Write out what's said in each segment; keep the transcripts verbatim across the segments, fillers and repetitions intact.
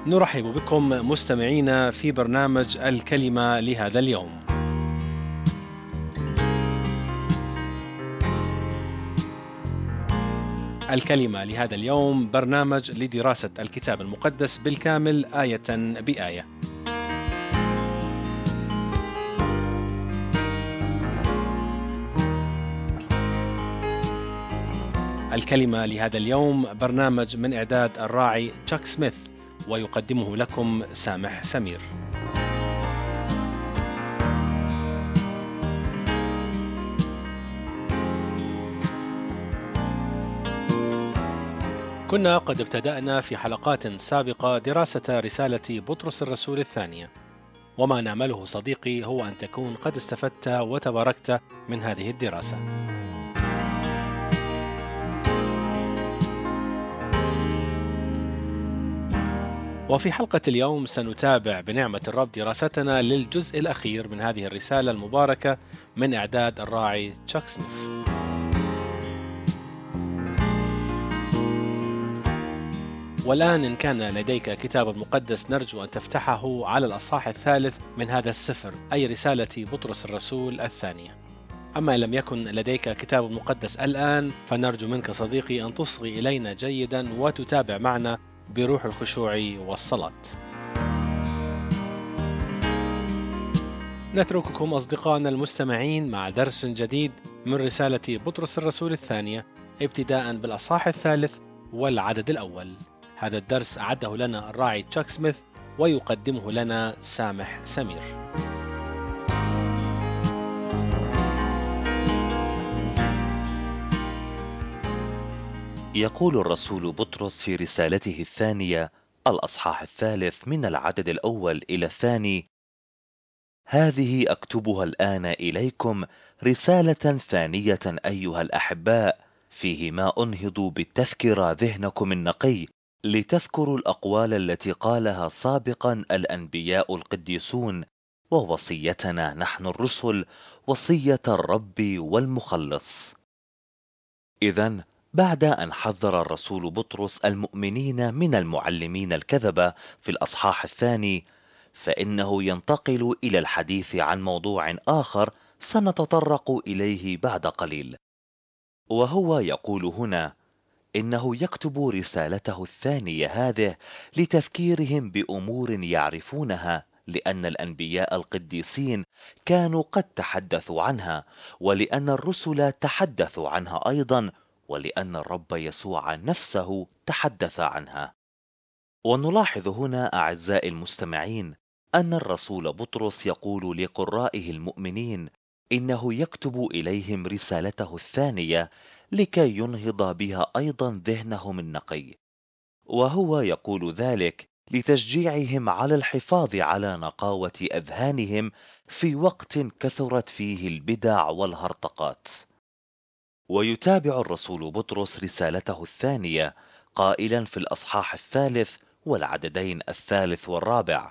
نرحب بكم مستمعينا في برنامج الكلمة لهذا اليوم. الكلمة لهذا اليوم برنامج لدراسة الكتاب المقدس بالكامل آية بآية. الكلمة لهذا اليوم برنامج من إعداد الراعي تشاك سميث، ويقدمه لكم سامح سمير. كنا قد ابتدأنا في حلقات سابقة دراسة رسالة بطرس الرسول الثانية، وما نأمله صديقي هو أن تكون قد استفدت وتباركت من هذه الدراسة. وفي حلقة اليوم سنتابع بنعمة الرب دراستنا للجزء الأخير من هذه الرسالة المباركة من إعداد الراعي تشاك سميث. والآن إن كان لديك كتاب مقدس نرجو أن تفتحه على الأصحاح الثالث من هذا السفر، أي رسالة بطرس الرسول الثانية. أما إن لم يكن لديك كتاب مقدس الآن فنرجو منك صديقي أن تصغي إلينا جيدا وتتابع معنا بروح الخشوع والصلاة. نترككم أصدقائنا المستمعين مع درس جديد من رسالة بطرس الرسول الثانية، ابتداء بالأصحاح الثالث والعدد الأول. هذا الدرس أعده لنا الراعي تشاك سميث، ويقدمه لنا سامح سمير. يقول الرسول بطرس في رسالته الثانية الأصحاح الثالث من العدد الأول إلى الثاني: هذه أكتبها الآن إليكم رسالة ثانية أيها الأحباء، فيه ما أنهض بالتذكرة ذهنكم النقي، لتذكروا الأقوال التي قالها سابقا الأنبياء القديسون، ووصيتنا نحن الرسل، وصية الرب والمخلص. إذن بعد أن حذر الرسول بطرس المؤمنين من المعلمين الكذبة في الأصحاح الثاني، فإنه ينتقل إلى الحديث عن موضوع آخر سنتطرق إليه بعد قليل، وهو يقول هنا إنه يكتب رسالته الثانية هذه لتذكيرهم بأمور يعرفونها، لأن الأنبياء القديسين كانوا قد تحدثوا عنها، ولأن الرسل تحدثوا عنها أيضا، ولأن الرب يسوع نفسه تحدث عنها. ونلاحظ هنا أعزائي المستمعين أن الرسول بطرس يقول لقرائه المؤمنين إنه يكتب إليهم رسالته الثانية لكي ينهض بها أيضا ذهنهم النقي، وهو يقول ذلك لتشجيعهم على الحفاظ على نقاوة أذهانهم في وقت كثرت فيه البدع والهرطقات. ويتابع الرسول بطرس رسالته الثانية قائلا في الأصحاح الثالث والعددين الثالث والرابع: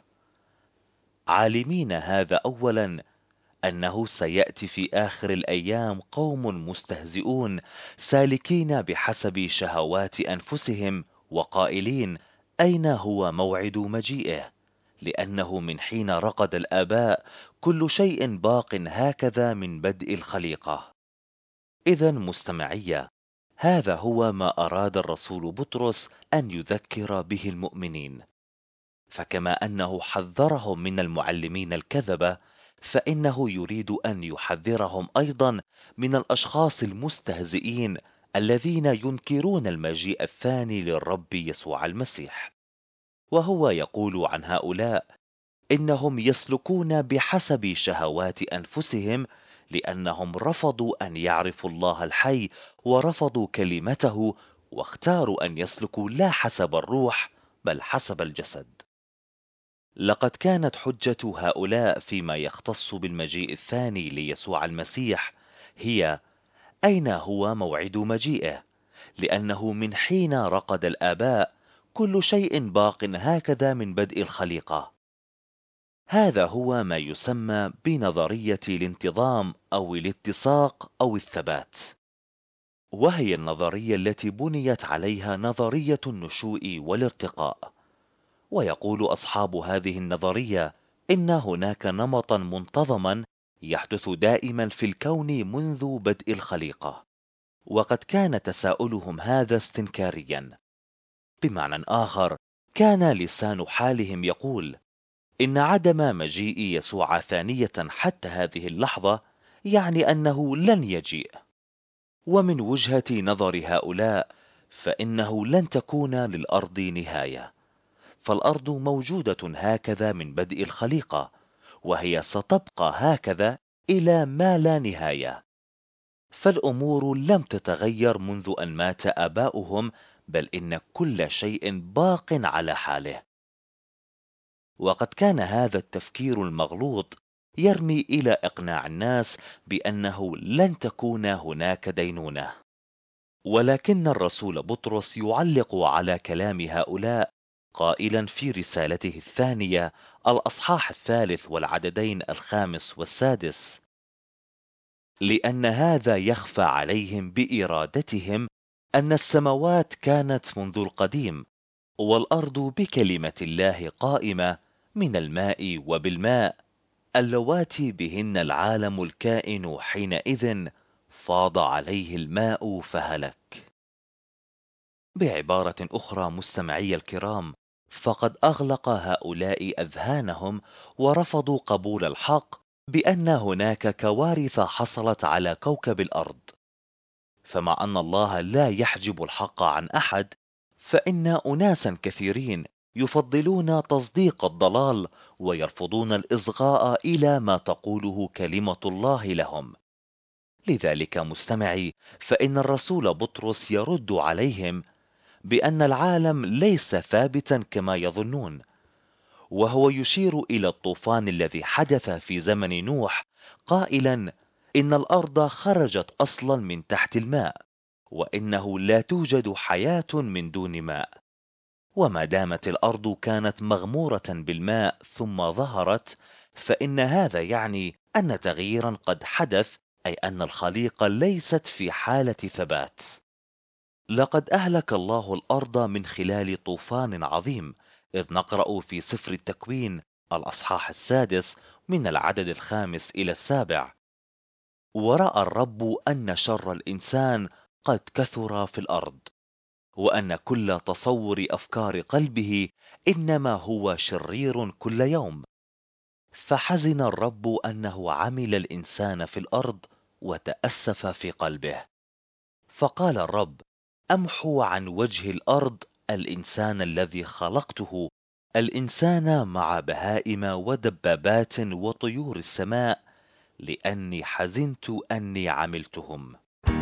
عالمين هذا أولا، أنه سيأتي في آخر الأيام قوم مستهزئون سالكين بحسب شهوات أنفسهم، وقائلين: أين هو موعد مجيئه؟ لأنه من حين رقد الآباء كل شيء باق هكذا من بدء الخليقة. إذن مستمعية، هذا هو ما أراد الرسول بطرس أن يذكر به المؤمنين، فكما أنه حذرهم من المعلمين الكذبة، فإنه يريد أن يحذرهم أيضا من الأشخاص المستهزئين الذين ينكرون المجيء الثاني للرب يسوع المسيح. وهو يقول عن هؤلاء إنهم يسلكون بحسب شهوات أنفسهم، لأنهم رفضوا أن يعرفوا الله الحي ورفضوا كلمته، واختاروا أن يسلكوا لا حسب الروح بل حسب الجسد. لقد كانت حجة هؤلاء فيما يختص بالمجيء الثاني ليسوع المسيح هي: أين هو موعد مجيئه؟ لأنه من حين رقد الآباء كل شيء باق هكذا من بدء الخليقة. هذا هو ما يسمى بنظرية الانتظام أو الاتساق أو الثبات، وهي النظرية التي بنيت عليها نظرية النشوء والارتقاء. ويقول أصحاب هذه النظرية إن هناك نمطا منتظما يحدث دائما في الكون منذ بدء الخليقة، وقد كان تساؤلهم هذا استنكاريا. بمعنى آخر، كان لسان حالهم يقول إن عدم مجيء يسوع ثانية حتى هذه اللحظة يعني أنه لن يجيء. ومن وجهة نظر هؤلاء فإنه لن تكون للأرض نهاية، فالأرض موجودة هكذا من بدء الخليقة، وهي ستبقى هكذا إلى ما لا نهاية. فالأمور لم تتغير منذ أن مات آباؤهم، بل إن كل شيء باق على حاله. وقد كان هذا التفكير المغلوط يرمي إلى إقناع الناس بأنه لن تكون هناك دينونة. ولكن الرسول بطرس يعلق على كلام هؤلاء قائلا في رسالته الثانية الأصحاح الثالث والعددين الخامس والسادس: لأن هذا يخفى عليهم بإرادتهم أن السماوات كانت منذ القديم، والأرض بكلمة الله قائمة من الماء وبالماء، اللواتي بهن العالم الكائن حينئذ فاض عليه الماء فهلك. بعبارة أخرى مستمعي الكرام، فقد أغلق هؤلاء أذهانهم ورفضوا قبول الحق بأن هناك كوارث حصلت على كوكب الأرض. فمع أن الله لا يحجب الحق عن أحد، فإن أناسا كثيرين يفضلون تصديق الضلال ويرفضون الإصغاء إلى ما تقوله كلمة الله لهم. لذلك مستمعي، فإن الرسول بطرس يرد عليهم بأن العالم ليس ثابتا كما يظنون، وهو يشير إلى الطوفان الذي حدث في زمن نوح قائلا إن الأرض خرجت أصلا من تحت الماء، وإنه لا توجد حياة من دون ماء. وما دامت الأرض كانت مغمورة بالماء ثم ظهرت، فإن هذا يعني أن تغييرا قد حدث، أي أن الخليقة ليست في حالة ثبات. لقد أهلك الله الأرض من خلال طوفان عظيم، إذ نقرأ في سفر التكوين الأصحاح السادس من العدد الخامس إلى السابع: ورأى الرب أن شر الإنسان قد كثر في الأرض، وأن كل تصور أفكار قلبه إنما هو شرير كل يوم، فحزن الرب أنه عمل الإنسان في الأرض، وتأسف في قلبه. فقال الرب: أمحو عن وجه الأرض الإنسان الذي خلقته، الإنسان مع بهائم ودبابات وطيور السماء، لأني حزنت أني عملتهم.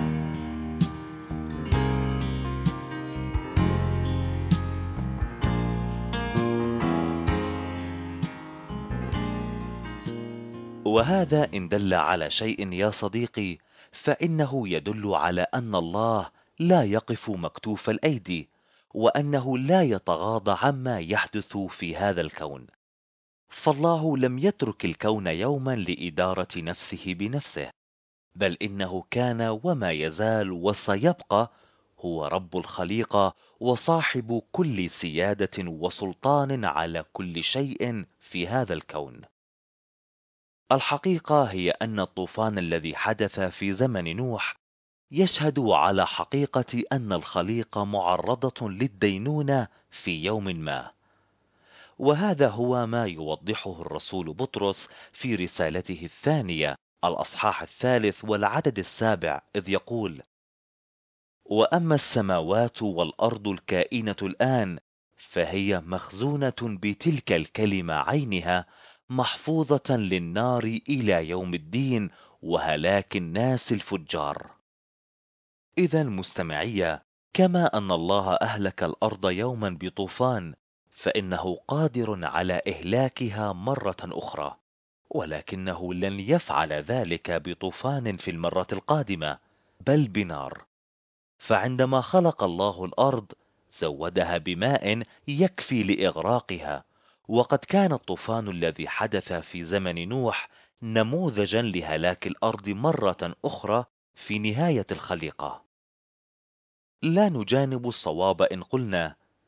وهذا إن دل على شيء يا صديقي، فإنه يدل على أن الله لا يقف مكتوف الأيدي، وأنه لا يتغاضى عما يحدث في هذا الكون. فالله لم يترك الكون يوما لإدارة نفسه بنفسه، بل إنه كان وما يزال وسيبقى هو رب الخليقة وصاحب كل سيادة وسلطان على كل شيء في هذا الكون. الحقيقة هي أن الطوفان الذي حدث في زمن نوح يشهد على حقيقة أن الخليقة معرضة للدينونة في يوم ما، وهذا هو ما يوضحه الرسول بطرس في رسالته الثانية الأصحاح الثالث والعدد السابع، إذ يقول: وأما السماوات والأرض الكائنة الآن فهي مخزونة بتلك الكلمة عينها، محفوظة للنار إلى يوم الدين وهلاك الناس الفجار. إذا مستمعية، كما أن الله أهلك الأرض يوما بطوفان، فإنه قادر على إهلاكها مرة أخرى، ولكنه لن يفعل ذلك بطوفان في المرة القادمة، بل بنار. فعندما خلق الله الأرض زودها بماء يكفي لإغراقها، وقد كان الطوفان الذي حدث في زمن نوح نموذجا لهلاك الأرض مرة أخرى في نهاية الخليقة. لا نجانب الصواب إن قلنا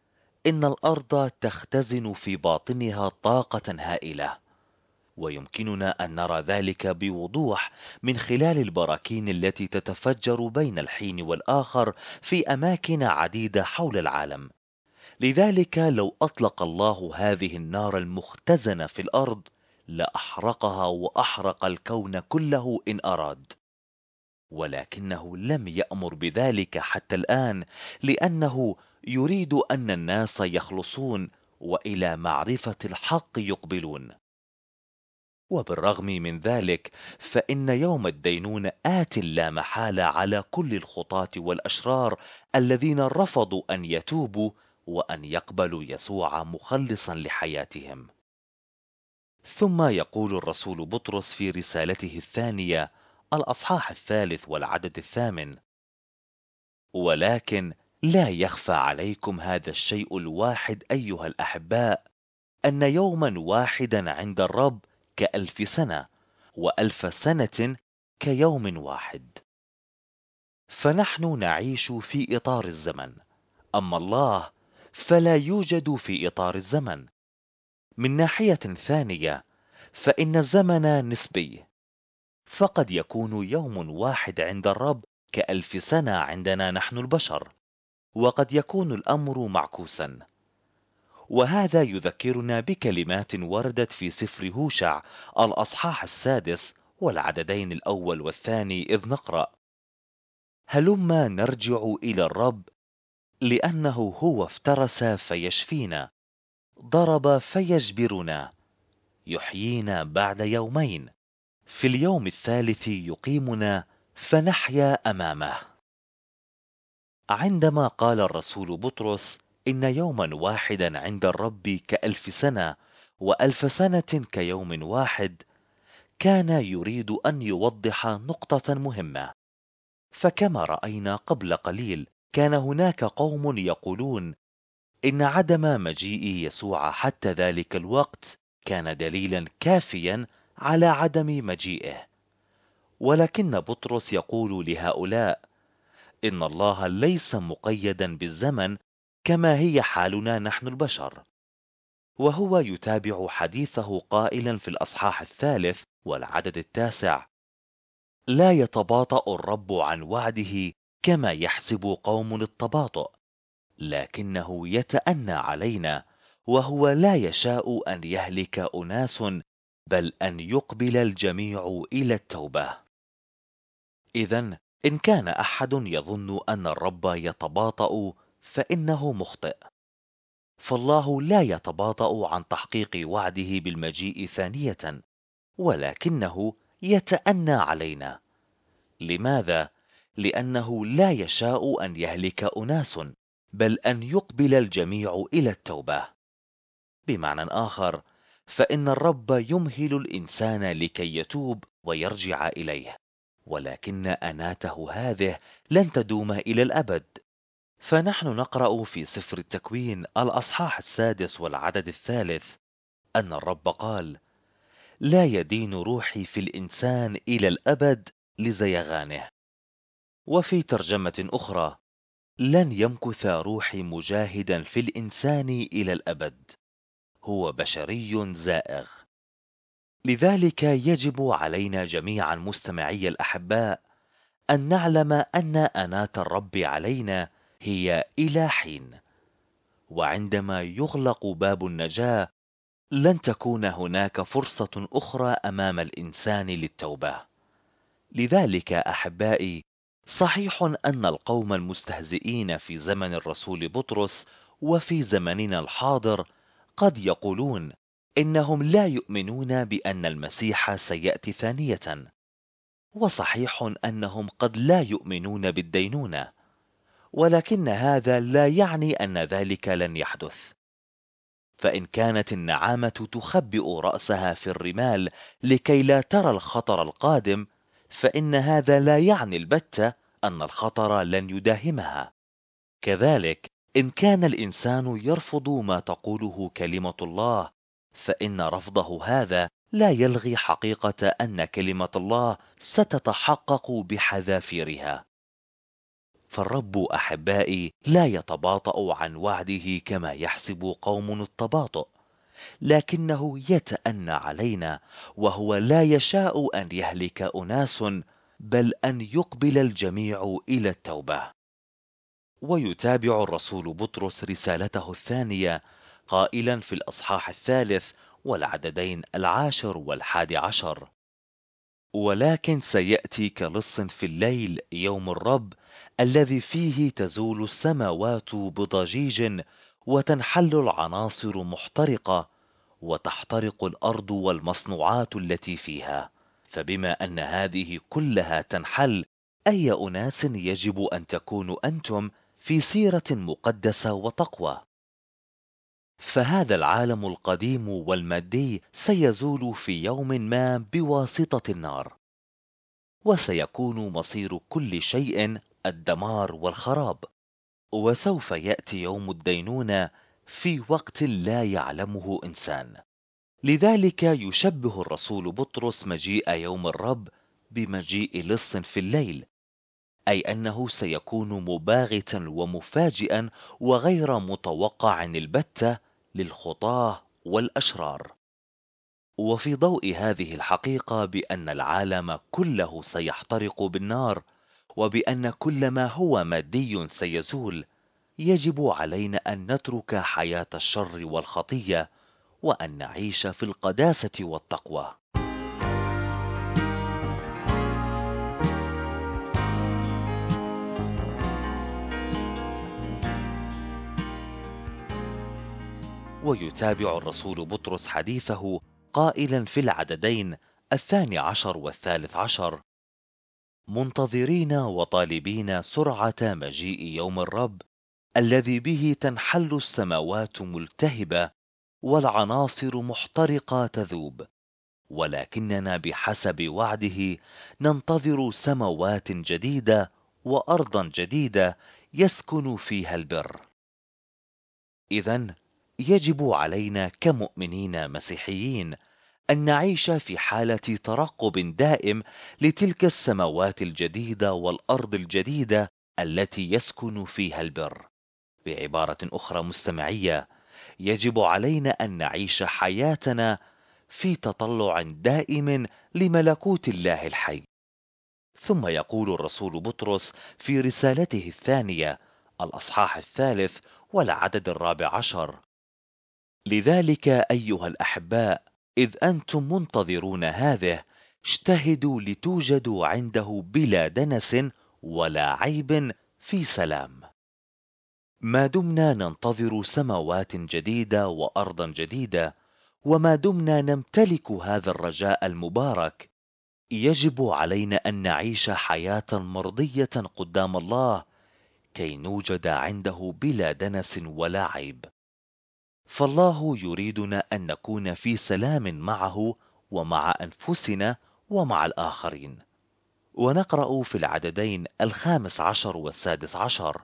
إن الأرض تختزن في باطنها طاقة هائلة، ويمكننا أن نرى ذلك بوضوح من خلال البراكين التي تتفجر بين الحين والآخر في أماكن عديدة حول العالم. لذلك لو أطلق الله هذه النار المختزنة في الأرض لأحرقها وأحرق الكون كله إن أراد، ولكنه لم يأمر بذلك حتى الآن، لأنه يريد أن الناس يخلصون وإلى معرفة الحق يقبلون. وبالرغم من ذلك فإن يوم الدينونة آت لا محالة على كل الخطاة والأشرار الذين رفضوا أن يتوبوا وأن يقبلوا يسوع مخلصا لحياتهم. ثم يقول الرسول بطرس في رسالته الثانية الأصحاح الثالث والعدد الثامن: ولكن لا يخفى عليكم هذا الشيء الواحد أيها الأحباء، أن يوما واحدا عند الرب كألف سنة، وألف سنة كيوم واحد. فنحن نعيش في إطار الزمن، أما الله فلا يوجد في إطار الزمن. من ناحية ثانية فإن الزمن نسبي، فقد يكون يوم واحد عند الرب كألف سنة عندنا نحن البشر، وقد يكون الأمر معكوسا. وهذا يذكرنا بكلمات وردت في سفر هوشع الأصحاح السادس والعددين الأول والثاني، إذ نقرأ: هلما نرجع إلى الرب، لأنه هو افترس فيشفينا، ضرب فيجبرنا، يحيينا بعد يومين، في اليوم الثالث يقيمنا، فنحيا أمامه. عندما قال الرسول بطرس إن يوما واحدا عند الرب كألف سنة وألف سنة كيوم واحد، كان يريد أن يوضح نقطة مهمة. فكما رأينا قبل قليل كان هناك قوم يقولون إن عدم مجيء يسوع حتى ذلك الوقت كان دليلا كافيا على عدم مجيئه، ولكن بطرس يقول لهؤلاء إن الله ليس مقيدا بالزمن كما هي حالنا نحن البشر. وهو يتابع حديثه قائلا في الأصحاح الثالث والعدد التاسع: لا يتباطأ الرب عن وعده كما يحسب قوم التباطؤ، لكنه يتأنى علينا، وهو لا يشاء أن يهلك أناس، بل أن يقبل الجميع إلى التوبة. إذن إن كان أحد يظن أن الرب يتباطأ فإنه مخطئ، فالله لا يتباطأ عن تحقيق وعده بالمجيء ثانية، ولكنه يتأنى علينا. لماذا؟ لأنه لا يشاء أن يهلك أناس، بل أن يقبل الجميع إلى التوبة. بمعنى آخر، فإن الرب يمهل الإنسان لكي يتوب ويرجع إليه، ولكن أناته هذه لن تدوم إلى الأبد. فنحن نقرأ في سفر التكوين الأصحاح السادس والعدد الثالث أن الرب قال: لا يدين روحي في الإنسان إلى الأبد لزيغانه. وفي ترجمة أخرى: لن يمكث روحي مجاهدا في الإنسان إلى الأبد، هو بشري زائغ. لذلك يجب علينا جميعا مستمعي الأحباء أن نعلم أن أنات الرب علينا هي إلى حين، وعندما يغلق باب النجاة لن تكون هناك فرصة أخرى أمام الإنسان للتوبة. لذلك أحبائي، صحيح أن القوم المستهزئين في زمن الرسول بطرس وفي زمننا الحاضر قد يقولون إنهم لا يؤمنون بأن المسيح سيأتي ثانية، وصحيح أنهم قد لا يؤمنون بالدينونة، ولكن هذا لا يعني أن ذلك لن يحدث. فإن كانت النعامة تخبئ رأسها في الرمال لكي لا ترى الخطر القادم، فإن هذا لا يعني البتة أن الخطر لن يداهمها. كذلك إن كان الإنسان يرفض ما تقوله كلمة الله، فإن رفضه هذا لا يلغي حقيقة أن كلمة الله ستتحقق بحذافيرها. فالرب أحبائي لا يتباطأ عن وعده كما يحسب قوم التباطؤ، لكنه يتأنى علينا، وهو لا يشاء أن يهلك أناس، بل أن يقبل الجميع إلى التوبة. ويتابع الرسول بطرس رسالته الثانية قائلا في الأصحاح الثالث والعددين العاشر والحادي عشر: ولكن سيأتي كلص في الليل يوم الرب، الذي فيه تزول السماوات بضجيج، وتنحل العناصر محترقة، وتحترق الأرض والمصنوعات التي فيها. فبما أن هذه كلها تنحل، أي أناس يجب أن تكونوا أنتم في سيرة مقدسة وتقوى؟ فهذا العالم القديم والمادي سيزول في يوم ما بواسطة النار، وسيكون مصير كل شيء الدمار والخراب، وسوف يأتي يوم الدينونة في وقت لا يعلمه إنسان. لذلك يشبه الرسول بطرس مجيء يوم الرب بمجيء لص في الليل، أي أنه سيكون مباغتا ومفاجئا وغير متوقع البتة للخطاة والأشرار. وفي ضوء هذه الحقيقة بأن العالم كله سيحترق بالنار، وبأن كل ما هو مادي سيزول، يجب علينا أن نترك حياة الشر والخطية، وأن نعيش في القداسة والتقوى. ويتابع الرسول بطرس حديثه قائلا في العددين الثاني عشر والثالث عشر: منتظرين وطالبين سرعة مجيء يوم الرب، الذي به تنحل السماوات ملتهبة والعناصر محترقة تذوب، ولكننا بحسب وعده ننتظر سماوات جديدة وأرضا جديدة يسكن فيها البر. إذن يجب علينا كمؤمنين مسيحيين أن نعيش في حالة ترقب دائم لتلك السماوات الجديدة والأرض الجديدة التي يسكن فيها البر. بعبارة أخرى مستمعية، يجب علينا أن نعيش حياتنا في تطلع دائم لملكوت الله الحي. ثم يقول الرسول بطرس في رسالته الثانية الأصحاح الثالث والعدد الرابع عشر: لذلك أيها الأحباء، إذ أنتم منتظرون هذه، اجتهدوا لتوجدوا عنده بلا دنس ولا عيب في سلام. ما دمنا ننتظر سماوات جديدة وأرضا جديدة، وما دمنا نمتلك هذا الرجاء المبارك، يجب علينا أن نعيش حياة مرضية قدام الله كي نوجد عنده بلا دنس ولا عيب. فالله يريدنا أن نكون في سلام معه ومع أنفسنا ومع الآخرين. ونقرأ في العددين الخامس عشر والسادس عشر: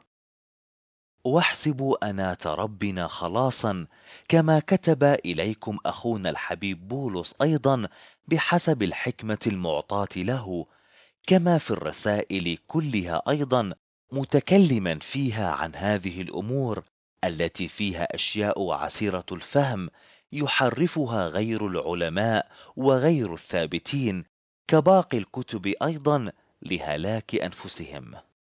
واحسبوا أنات ربنا خلاصا، كما كتب إليكم أخونا الحبيب بولس أيضا بحسب الحكمة المعطاة له، كما في الرسائل كلها أيضا، متكلما فيها عن هذه الأمور التي فيها أشياء عسيرة الفهم يحرفها غير العلماء وغير الثابتين، كباقي الكتب أيضا، لهلاك أنفسهم.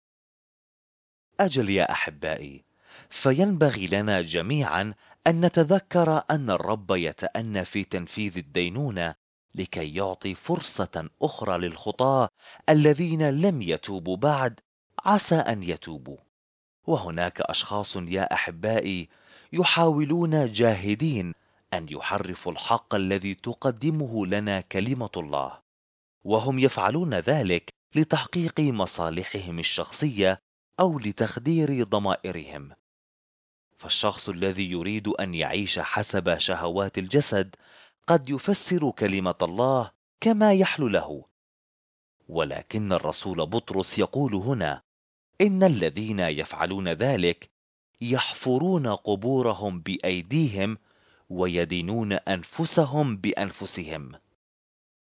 أجل يا أحبائي، فينبغي لنا جميعا أن نتذكر أن الرب يتأنى في تنفيذ الدينونة لكي يعطي فرصة أخرى للخطاة الذين لم يتوبوا بعد، عسى أن يتوبوا. وهناك أشخاص يا أحبائي يحاولون جاهدين أن يحرفوا الحق الذي تقدمه لنا كلمة الله، وهم يفعلون ذلك لتحقيق مصالحهم الشخصية أو لتخدير ضمائرهم. فالشخص الذي يريد أن يعيش حسب شهوات الجسد قد يفسر كلمة الله كما يحلو له، ولكن الرسول بطرس يقول هنا إن الذين يفعلون ذلك يحفرون قبورهم بأيديهم ويدينون أنفسهم بأنفسهم.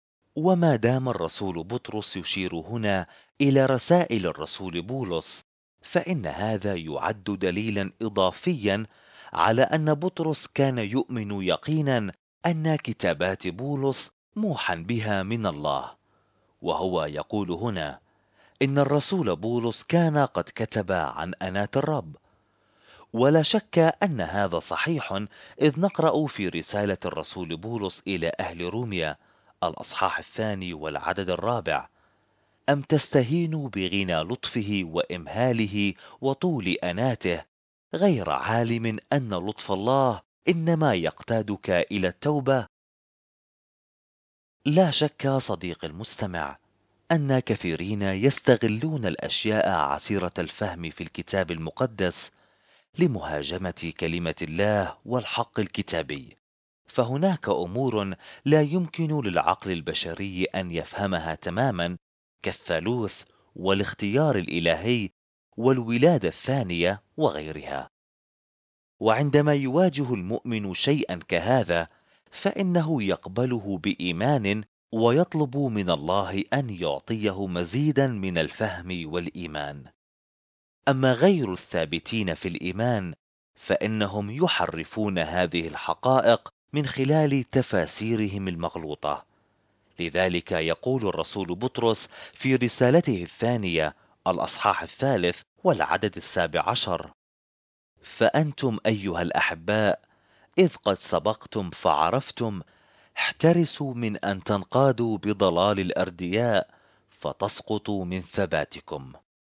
وما دام الرسول بطرس يشير هنا إلى رسائل الرسول بولس، فإن هذا يعد دليلا إضافيا على أن بطرس كان يؤمن يقينا أن كتابات بولس موحى بها من الله. وهو يقول هنا إن الرسول بولس كان قد كتب عن أناة الرب، ولا شك أن هذا صحيح، إذ نقرأ في رسالة الرسول بولس إلى أهل روميا الأصحاح الثاني والعدد الرابع: أم تستهينوا بغنى لطفه وإمهاله وطول أناته، غير عالم أن لطف الله إنما يقتادك إلى التوبة؟ لا شك صديق المستمع أن كثيرين يستغلون الأشياء عسيرة الفهم في الكتاب المقدس لمهاجمة كلمة الله والحق الكتابي، فهناك أمور لا يمكن للعقل البشري أن يفهمها تماما، كالثالوث والاختيار الإلهي والولادة الثانية وغيرها. وعندما يواجه المؤمن شيئا كهذا فإنه يقبله بإيمان ويطلب من الله أن يعطيه مزيدا من الفهم والإيمان. أما غير الثابتين في الإيمان فإنهم يحرفون هذه الحقائق من خلال تفاسيرهم المغلوطة. لذلك يقول الرسول بطرس في رسالته الثانية الأصحاح الثالث والعدد السابع عشر: فأنتم أيها الأحباء إذ قد سبقتم فعرفتم، احترسوا من أن تنقادوا بضلال الأردياء فتسقطوا من ثباتكم.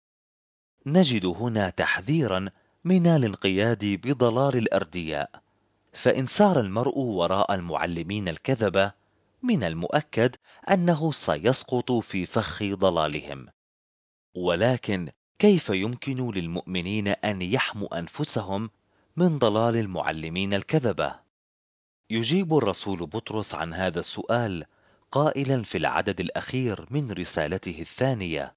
نجد هنا تحذيرا من الانقياد بضلال الأردياء، فإن سار المرء وراء المعلمين الكذبة من المؤكد أنه سيسقط في فخ ضلالهم. ولكن كيف يمكن للمؤمنين أن يحموا أنفسهم من ضلال المعلمين الكذبة؟ يجيب الرسول بطرس عن هذا السؤال قائلا في العدد الأخير من رسالته الثانية: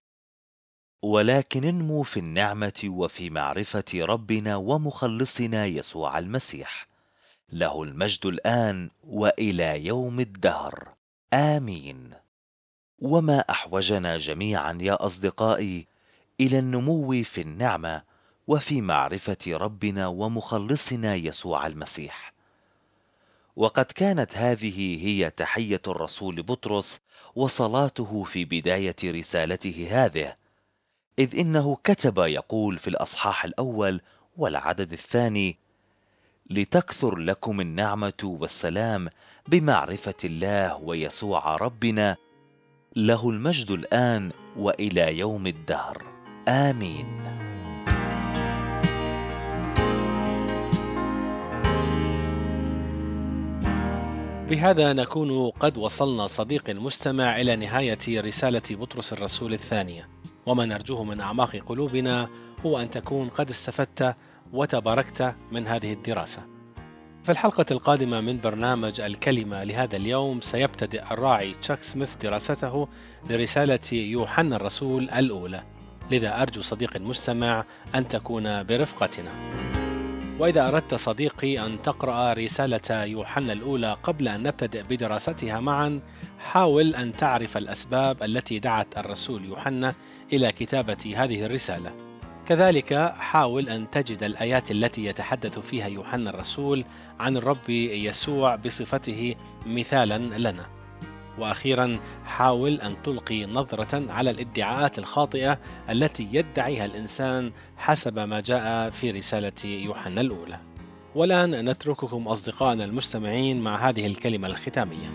ولكن انموا في النعمة وفي معرفة ربنا ومخلصنا يسوع المسيح، له المجد الآن وإلى يوم الدهر، آمين. وما أحوجنا جميعا يا أصدقائي إلى النمو في النعمة وفي معرفة ربنا ومخلصنا يسوع المسيح. وقد كانت هذه هي تحية الرسول بطرس وصلاته في بداية رسالته هذه، إذ إنه كتب يقول في الأصحاح الأول والعدد الثاني: لتكثر لكم النعمة والسلام بمعرفة الله ويسوع ربنا، له المجد الآن وإلى يوم الدهر، آمين. بهذا نكون قد وصلنا صديقي المستمع إلى نهاية رسالة بطرس الرسول الثانية، وما نرجوه من أعماق قلوبنا هو أن تكون قد استفدت وتباركت من هذه الدراسة. في الحلقة القادمة من برنامج الكلمة لهذا اليوم سيبتدئ الراعي تشاك سميث دراسته لرسالة يوحنا الرسول الأولى، لذا أرجو صديقي المستمع أن تكون برفقتنا. وإذا أردت صديقي أن تقرأ رسالة يوحنا الأولى قبل أن نبتدئ بدراستها معا، حاول أن تعرف الأسباب التي دعت الرسول يوحنا إلى كتابة هذه الرسالة. كذلك حاول أن تجد الآيات التي يتحدث فيها يوحنا الرسول عن الرب يسوع بصفته مثالا لنا. وأخيرا حاول أن تلقي نظرة على الادعاءات الخاطئة التي يدعيها الإنسان حسب ما جاء في رسالة يوحنا الأولى. والآن نترككم أصدقائنا المستمعين مع هذه الكلمة الختامية.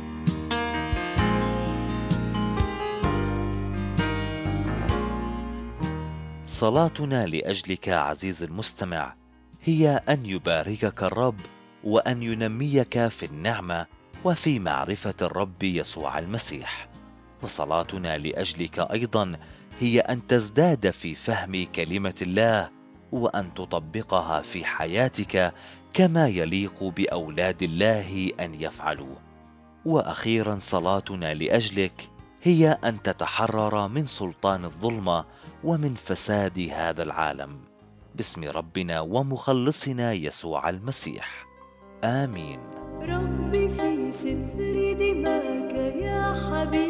صلاتنا لأجلك عزيز المستمع هي أن يباركك الرب وأن ينميك في النعمة وفي معرفة الرب يسوع المسيح. وصلاتنا لأجلك أيضا هي أن تزداد في فهم كلمة الله وأن تطبقها في حياتك كما يليق بأولاد الله أن يفعلوا. وأخيرا صلاتنا لأجلك هي أن تتحرر من سلطان الظلمة ومن فساد هذا العالم، باسم ربنا ومخلصنا يسوع المسيح، آمين. ربي في ستر دماك يا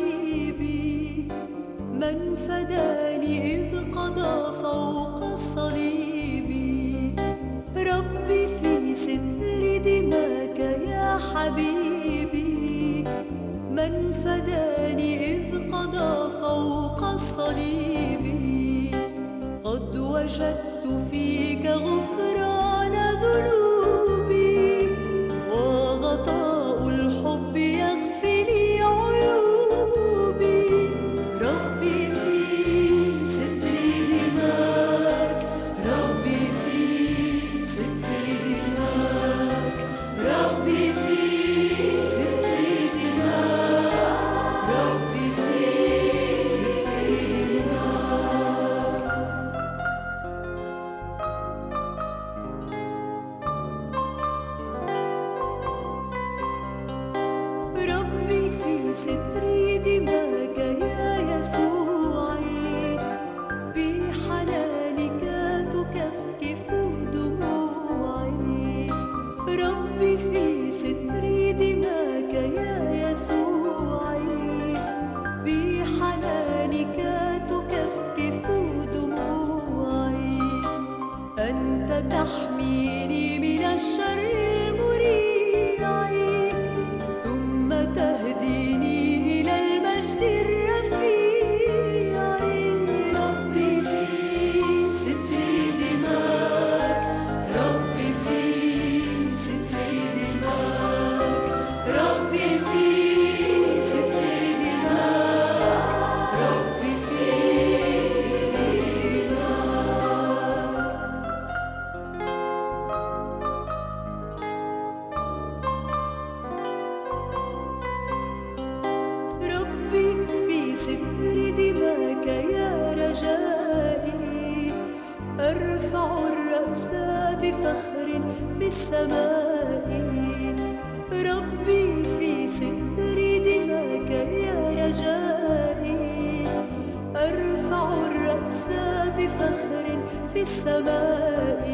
حبيبي، من فداني إذ قضى فوق الصليب. فداني إذ قضى فوق الصليب. قد وجدت فيك غفران ذنوبي، وغطاء الحب يغفي لي عيوبي. ربي في ستر دماك، ربي في ستر دماك، ربي في ستر دماك، ربي في ستر دماك. ربي في ستر دماك يا يسوعي، بحنانك تكفكف دموعي. ربي في ستر دماك يا يسوعي، بحنانك تكفكف دموعي. أنت تحميني من الشر المريع، ثم تهديني إلى المجد الرفيع. ربي في ستر دماك، ربي في ستر دماك، ربي في ستر دماك، ربي في ستر دماك. ربي في ستر دماك يا رجائي، أرفع الرأس بفخر في السماء. ربي في ستر دماك يا رجائي، أرفع الرأس بفخر في السماء.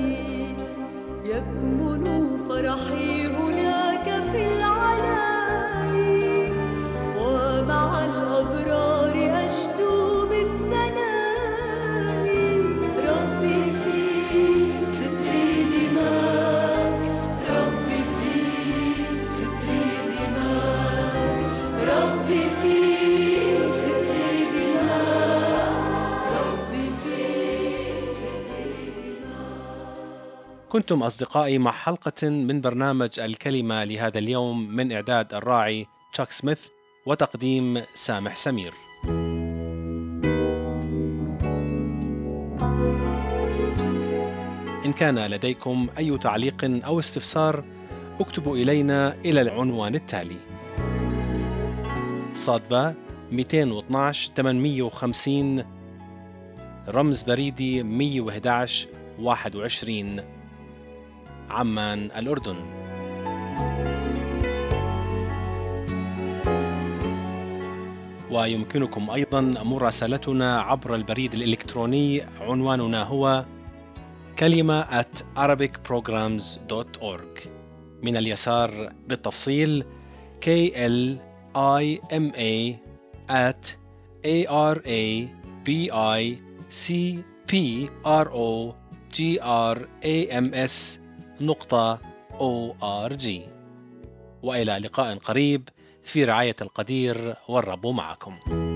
يكمن فرحي هناك في العلاء، ومع الأبرار أشدو بالثناء. ربي في ستر دماك، ربي في ستر دماك، ربي في ستر دماك، ربي في ستر دماك. كنتم أصدقائي مع حلقة من برنامج الكلمة لهذا اليوم، من إعداد الراعي تشاك سميث وتقديم سامح سمير. إن كان لديكم أي تعليق أو استفسار، اكتبوا إلينا إلى العنوان التالي: صادبة مئتين واثناشر ثمانمئة وخمسين، رمز بريدي مئة وأحد عشر واحد وعشرين، عمان، الأردن. ويمكنكم أيضا مراسلتنا عبر البريد الإلكتروني، عنواننا هو كلمة at arabic programs dot org. من اليسار بالتفصيل K L I M A at A R A B I C P R O G R A M S نقطة O R G. وإلى لقاء قريب في رعاية القدير، والرب معكم.